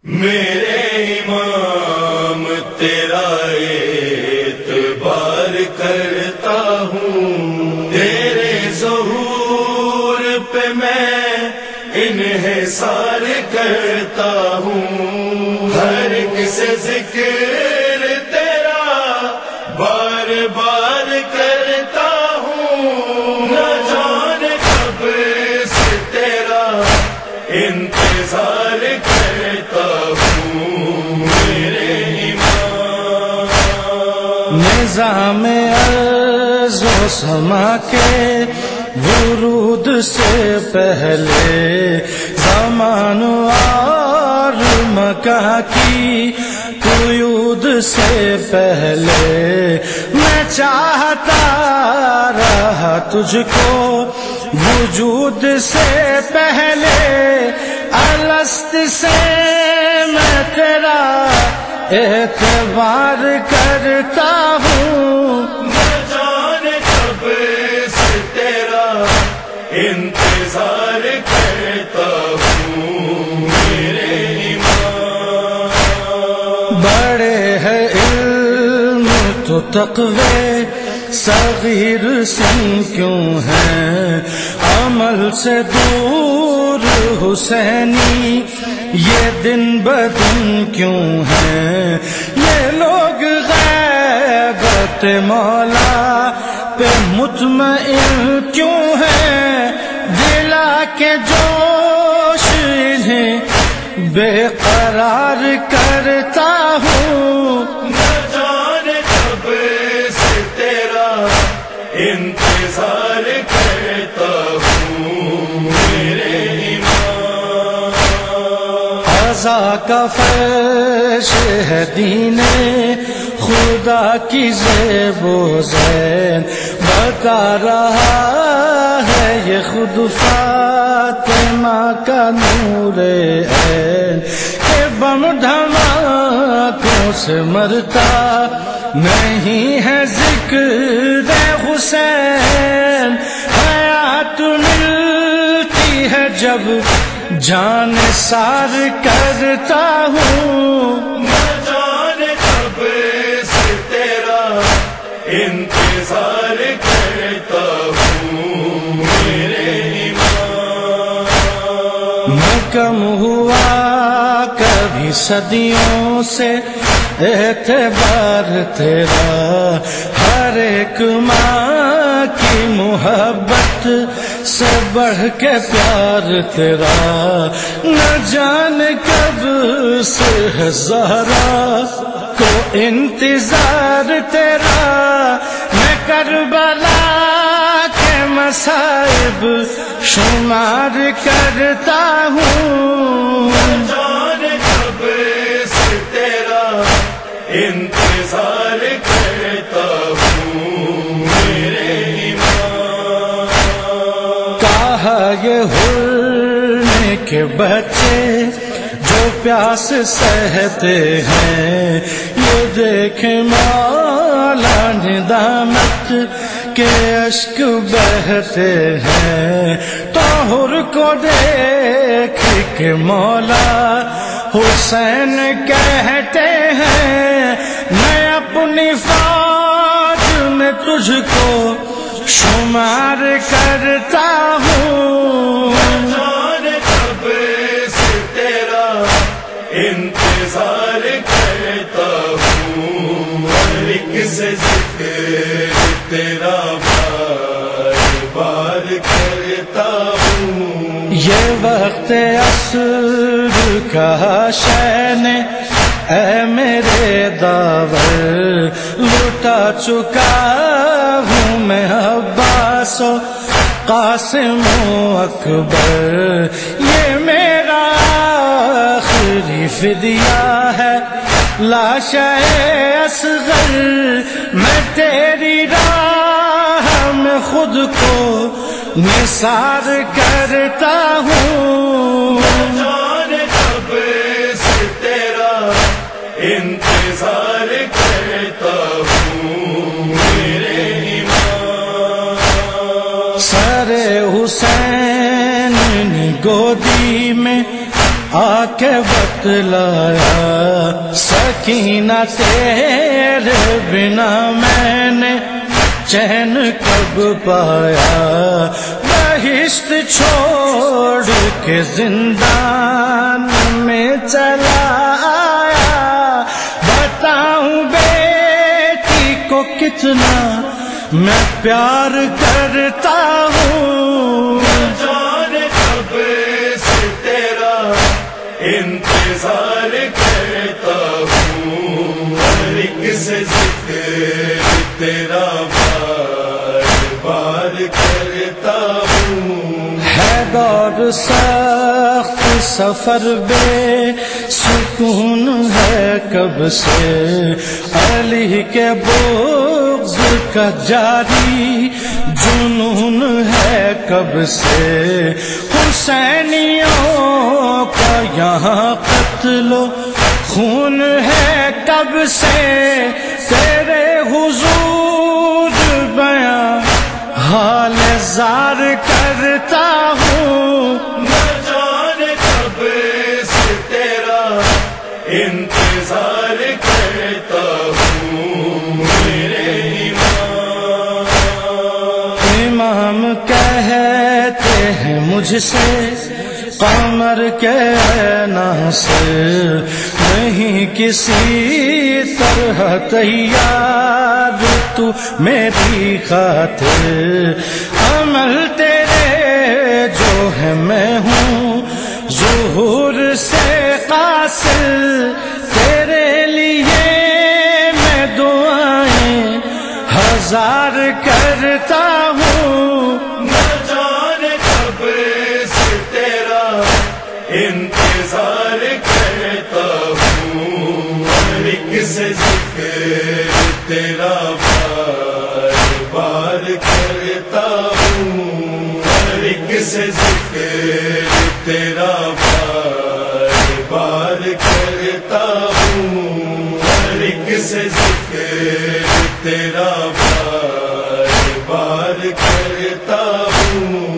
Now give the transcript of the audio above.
میرے امام تیرا اعتبار کرتا ہوں، تیرے ظہور پہ میں انحصار کرتا ہوں، ہر کس ذکر تیرا بار بار کرتا ہوں، نہ جانے کب سے تیرا انتظار کرتا ہوں میرے امام۔ نظام عرض و سما کے ورود سے پہلے، زمان اور مکان کی قیود سے پہلے، میں چاہتا رہا تجھ کو وجود سے پہلے، الست سے میں تیرا اعتبار کرتا ہوں، نہ جانے کب سے تیرا انتظار کرتا ہوں میرے امام۔ بڑے ہے علم تو تقوی صغیر سن کیوں ہے، عمل سے دور حسینی یہ دن بدن کیوں ہے، یہ لوگ غیبت مولا پہ مطمئن کیوں ہے، دلا کے جوش انہیں بے قرار کرتا ہوں، نہ جانے کب سے تیرا انتظار کرتا ہوں میرے امام۔ قضا کا فرش ہے دین خدا کی زیب و زین، بتا رہا ہے یہ خود فاطمہ کا نور عین، کہ بم دھماکوں سے مرتا نہیں ہے ذکر حسین، حیات ملتی ہے جب جان سار کرتا ہوں، نہ جانے کب سے تیرا انتظار کرتا ہوں میرے امام۔ میں کم ہوا کبھی صدیوں سے اعتبار تیرا، ہر ایک ماں کی محبت سے بڑھ کے پیار تیرا، نہ جان کب سے ہے زہرا کو انتظار تیرا، میں کربلا کے مصائب شمار کرتا ہوں، نہ جانے کب سے تیرا انتظار کرتا ہوں میرے امام۔ کہا یہ ہرن کے بچے جو پیاس سہتے ہیں، یہ دیکھ مولا ندامت کے اشک بہتے ہیں، طاہر کو دیکھ کے مولا حسین کہتے ہیں، میں اپنی فوج میں تجھ کو شمار کرتا ہوں، نہ جانے کب سے تیرا انتظار کرتا ہوں، ہر ایک سے ذکر تیرا بار بار کرتا ہوں۔ یہ وقت عصر کا شین اے میرے داور، لٹا چکا ہوں میں عباس و قاسم و اکبر، یہ میرا آخری فدیہ ہے لاشِ اصغر، میں تیری راہ میں خود کو نثار کرتا ہوں، نہ جانے کب سے تیرا انتظار کرتا ہوں میرے امام۔ سر حسین گودی میں آ کے بتلایا سکینہ تیرے بنا میں نے چین کب پایا، بہشت چھوڑ کے زندان میں چلا آیا، بتاؤں بیٹی کو کتنا میں پیار کرتا ہوں، جانے کب سے تیرا انتظار کرتا ہوں، ہر ایک سے ذکر تیرا بار بار کرتا ہوں، ہے دور سخت سفر بے سکون ہے کب سے، علی کے بغض کا جاری جنون ہے کب سے، حسینیوں کا یہاں قتل و خون ہے کب سے، تیرے حضور بیاں حال زار کرتا ہوں، نہ جانے کب سے تیرا انتظار کرتا ہوں، میرے امام کہتے ہیں مجھ سے قمر کے ناصر نہیں کسی طرح تیار تو میری خاطر، عمل تیرے جو ہے میں ہوں ظہور سے قاصر، تیرے لیے میں دعائیں ہزار کرتا ہوں، نہ جانے کب سے تیرا انتظار کرتا ہوں، ہر ایک سے ذکر تیرا بار بار کرتا ہوں، ہر ایک سے ذکر تیرا بار بار کرتا ہوں، ہر ایک سے ذکر تیرا بار بار کرتا ہوں۔